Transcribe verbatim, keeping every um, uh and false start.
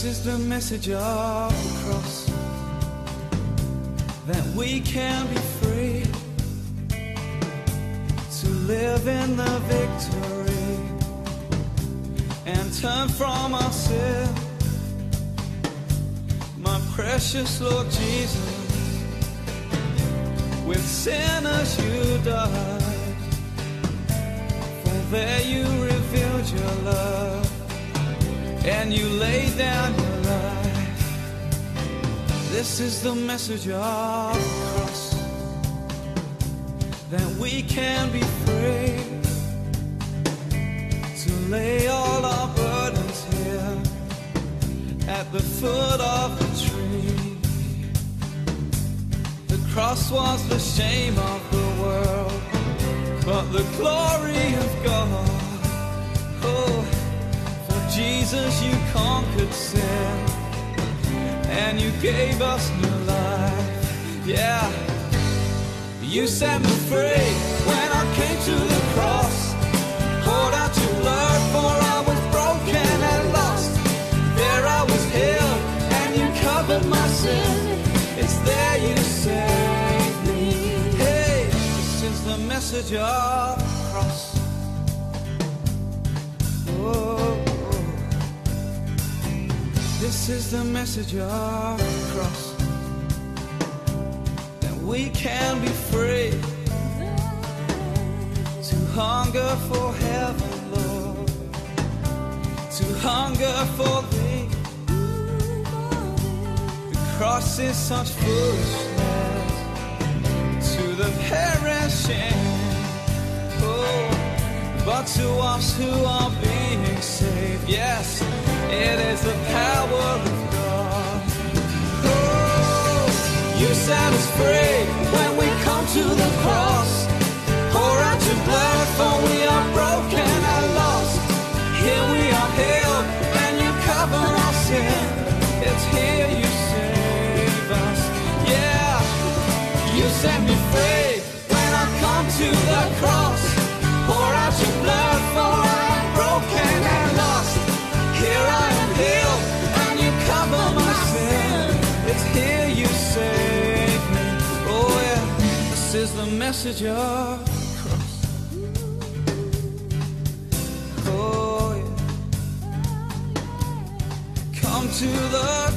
This is the message of the cross, that we can be free to live in the victory and turn from our sin. My precious Lord Jesus, with sinners you died, for there you revealed your love and you laid down your life. This is the message of the cross, that we can be free to lay all our burdens here at the foot of the tree. The cross was the shame of the world, but the glory of God. Oh, Jesus, you conquered sin, and you gave us new life. Yeah, you set me free when I came to the cross. Poured out your blood, for I was broken and lost. There I was healed, and you covered my sin. It's there you saved me. Hey, this is the message of the cross. Oh, this is the message of the cross, that we can be free to hunger for heaven, Lord, to hunger for thee. The cross is such foolishness to the perishing, oh, but to us who are being saved, yes, it is the power of God. Oh, you set us free when we come to the cross. Pour out your blood, for we are broken and lost. Here we are healed, and you cover our sin. It's here you save us. Yeah, you set me free when I come to the cross. Pour out your blood, for I am broken and lost. Here I am healed, and you cover my sin. It's here you save me. Oh yeah, this is the message of the cross. Oh yeah, come to the